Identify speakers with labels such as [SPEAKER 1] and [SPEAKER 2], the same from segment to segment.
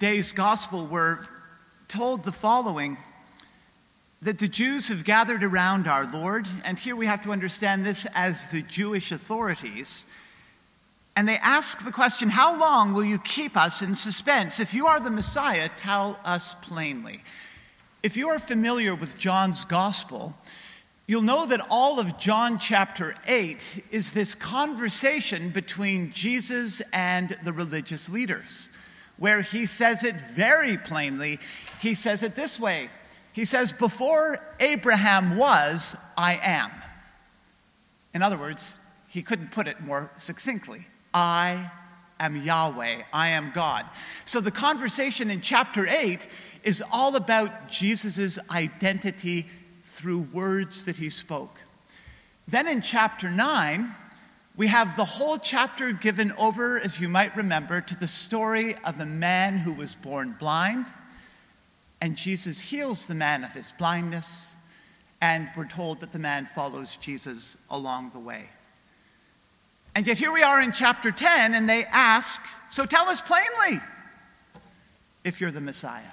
[SPEAKER 1] today's gospel, we're told the following, that the Jews have gathered around our Lord, and here we have to understand this as the Jewish authorities, and they ask the question, how long will you keep us in suspense? If you are the Messiah, tell us plainly. If you are familiar with John's gospel, you'll know that all of John chapter 8 is this conversation between Jesus and the religious leaders, where he says it very plainly. He says it this way. He says, before Abraham was, I am. In other words, he couldn't put it more succinctly. I am Yahweh. I am God. So the conversation in chapter 8 is all about Jesus' identity through words that he spoke. Then in chapter 9, we have the whole chapter given over, as you might remember, to the story of a man who was born blind, and Jesus heals the man of his blindness, and we're told that the man follows Jesus along the way. And yet here we are in chapter 10, and they ask, so tell us plainly if you're the Messiah.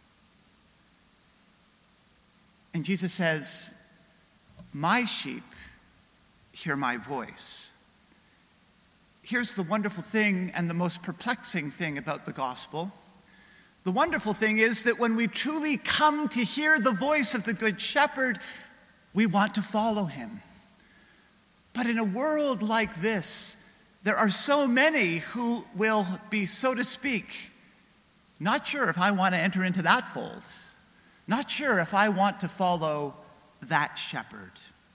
[SPEAKER 1] And Jesus says, my sheep hear my voice. Here's the wonderful thing and the most perplexing thing about the gospel. The wonderful thing is that when we truly come to hear the voice of the Good Shepherd, we want to follow him. But in a world like this, there are so many who will be, so to speak, not sure if I want to enter into that fold. Not sure if I want to follow that shepherd.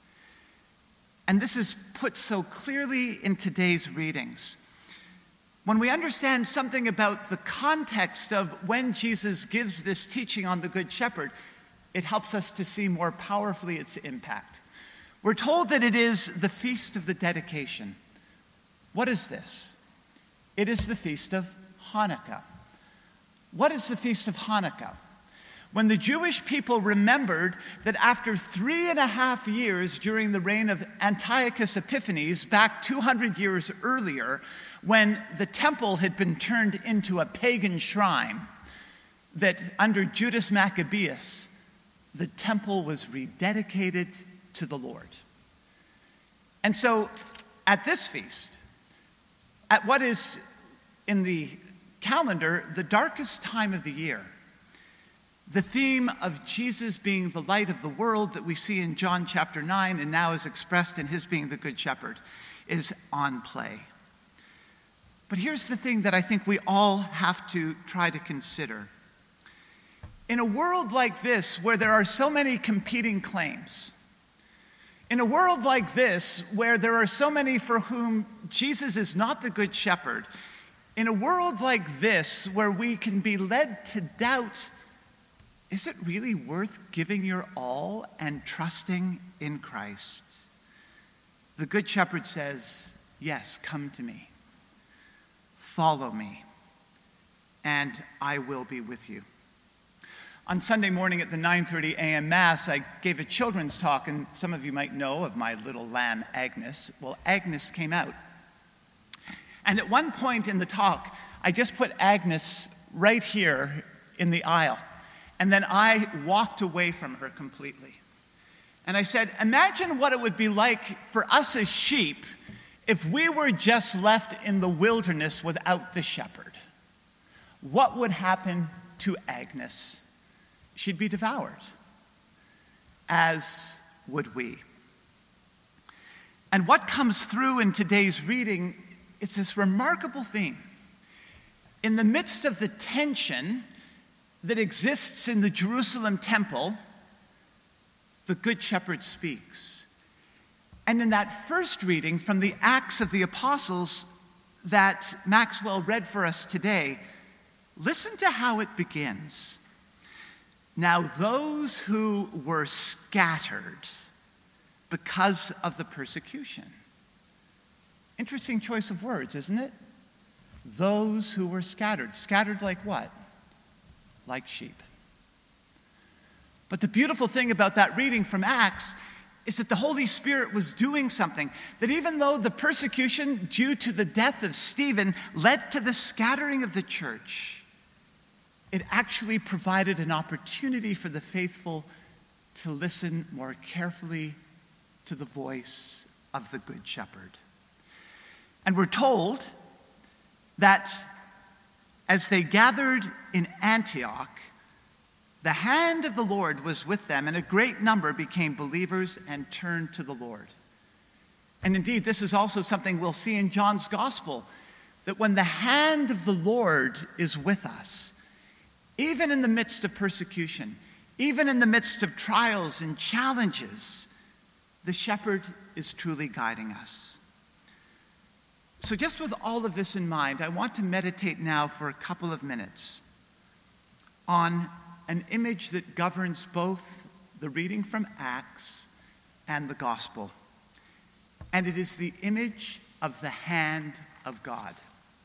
[SPEAKER 1] And this is put so clearly in today's readings. When we understand something about the context of when Jesus gives this teaching on the Good Shepherd, it helps us to see more powerfully its impact. We're told that it is the Feast of the Dedication. What is this? It is the Feast of Hanukkah. What is the Feast of Hanukkah? When the Jewish people remembered that after 3.5 years during the reign of Antiochus Epiphanes, back 200 years earlier, when the temple had been turned into a pagan shrine, that under Judas Maccabeus, the temple was rededicated to the Lord. And so at this feast, at what is in the calendar the darkest time of the year, the theme of Jesus being the light of the world that we see in John chapter 9 and now is expressed in his being the Good Shepherd is on play. But here's the thing that I think we all have to try to consider. In a world like this, where there are so many competing claims, in a world like this, where there are so many for whom Jesus is not the Good Shepherd, in a world like this, where we can be led to doubt, is it really worth giving your all and trusting in Christ? The Good Shepherd says, yes, come to me. Follow me, and I will be with you. On Sunday morning at the 9:30 a.m. Mass, I gave a children's talk, and some of you might know of my little lamb, Agnes. Well, Agnes came out. And at one point in the talk, I just put Agnes right here in the aisle. And then I walked away from her completely. And I said, imagine what it would be like for us as sheep if we were just left in the wilderness without the shepherd. What would happen to Agnes? She'd be devoured, as would we. And what comes through in today's reading is this remarkable theme. In the midst of the tension that exists in the Jerusalem temple, the Good Shepherd speaks. And in that first reading from the Acts of the Apostles that Maxwell read for us today, listen to how it begins. Now those who were scattered because of the persecution. Interesting choice of words, isn't it? Those who were scattered. Scattered like what? Like sheep. But the beautiful thing about that reading from Acts is that the Holy Spirit was doing something. That even though the persecution due to the death of Stephen led to the scattering of the church, it actually provided an opportunity for the faithful to listen more carefully to the voice of the Good Shepherd. And we're told that as they gathered in Antioch, the hand of the Lord was with them, and a great number became believers and turned to the Lord. And indeed, this is also something we'll see in John's Gospel, that when the hand of the Lord is with us, even in the midst of persecution, even in the midst of trials and challenges, the shepherd is truly guiding us. So just with all of this in mind, I want to meditate now for a couple of minutes on an image that governs both the reading from Acts and the Gospel. And it is the image of the hand of God.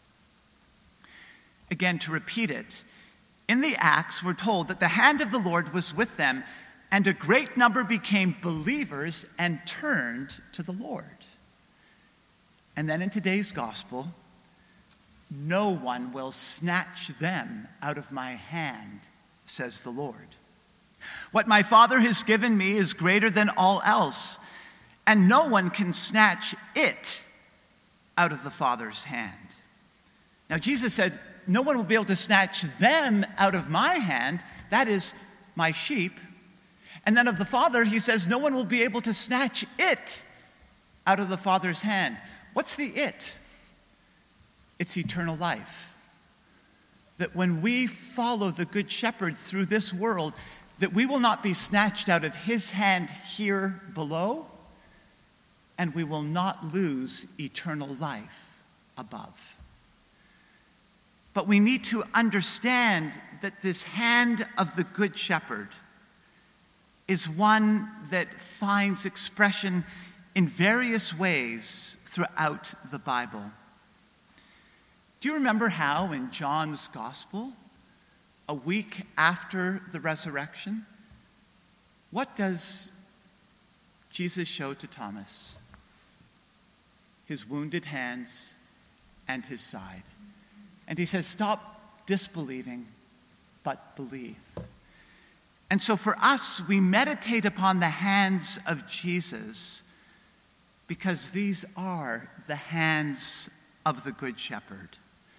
[SPEAKER 1] Again, to repeat it, in the Acts, we're told that the hand of the Lord was with them, and a great number became believers and turned to the Lord. And then in today's Gospel, no one will snatch them out of my hand, says the Lord. What my Father has given me is greater than all else, and no one can snatch it out of the Father's hand. Now, Jesus said, no one will be able to snatch them out of my hand, that is, my sheep. And then of the Father, he says, no one will be able to snatch it out of the Father's hand. What's the it? It's eternal life. That when we follow the Good Shepherd through this world, that we will not be snatched out of his hand here below, and we will not lose eternal life above. But we need to understand that this hand of the Good Shepherd is one that finds expression in various ways throughout the Bible. Do you remember how in John's Gospel, a week after the resurrection, what does Jesus show to Thomas? His wounded hands and his side. And he says, stop disbelieving, but believe. And so for us, we meditate upon the hands of Jesus because these are the hands of the Good Shepherd.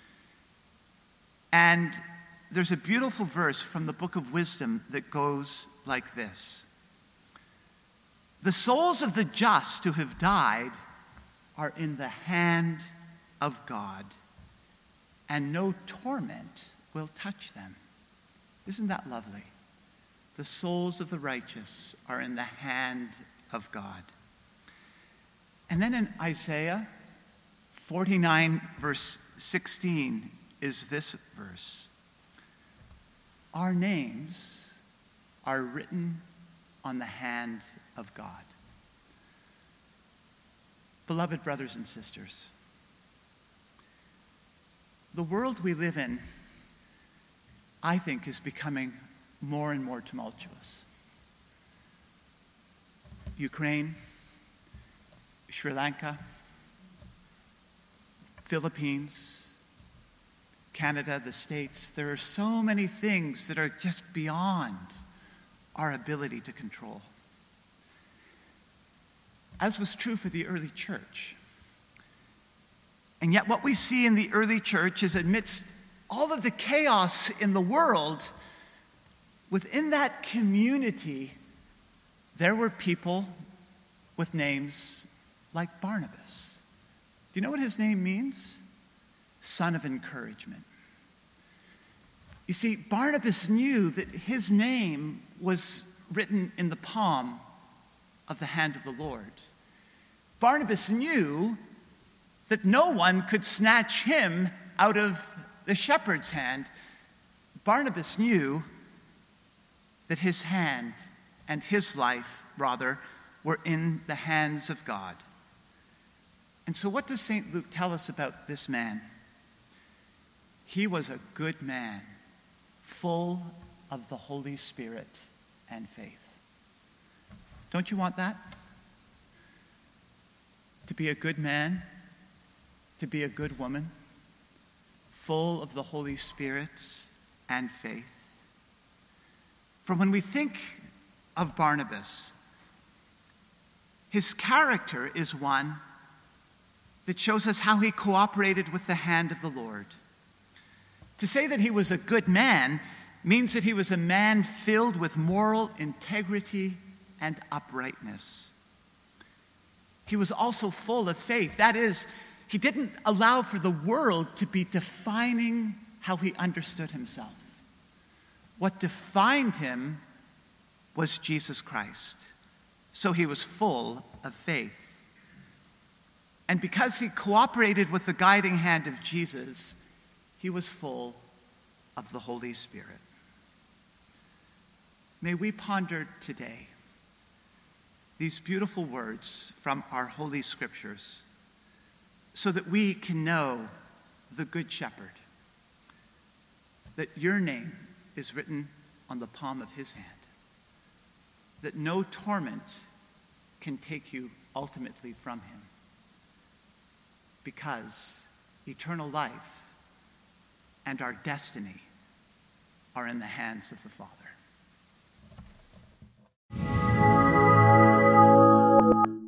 [SPEAKER 1] And there's a beautiful verse from the Book of Wisdom that goes like this. The souls of the just who have died are in the hand of God, and no torment will touch them. Isn't that lovely? The souls of the righteous are in the hand of God. And then in Isaiah 49, verse 16, is this verse. Our names are written on the hand of God. Beloved brothers and sisters, the world we live in, I think, is becoming more and more tumultuous. Ukraine, Sri Lanka, Philippines, Canada, the States, there are so many things that are just beyond our ability to control. As was true for the early church. And yet what we see in the early church is amidst all of the chaos in the world, within that community, there were people with names like Barnabas. Do you know what his name means? Son of encouragement. You see, Barnabas knew that his name was written in the palm of the hand of the Lord. Barnabas knew that no one could snatch him out of the shepherd's hand. Barnabas knew that his hand and his life, rather, were in the hands of God. And so what does St. Luke tell us about this man? He was a good man, full of the Holy Spirit and faith. Don't you want that? To be a good man, to be a good woman, full of the Holy Spirit and faith. For when we think of Barnabas, his character is one that shows us how he cooperated with the hand of the Lord. To say that he was a good man means that he was a man filled with moral integrity and uprightness. He was also full of faith. That is, he didn't allow for the world to be defining how he understood himself. What defined him was Jesus Christ. So he was full of faith. And because he cooperated with the guiding hand of Jesus, he was full of the Holy Spirit. May we ponder today these beautiful words from our Holy Scriptures so that we can know the Good Shepherd, that your name is written on the palm of his hand, that no torment can take you ultimately from him, because eternal life and our destiny are in the hands of the Father.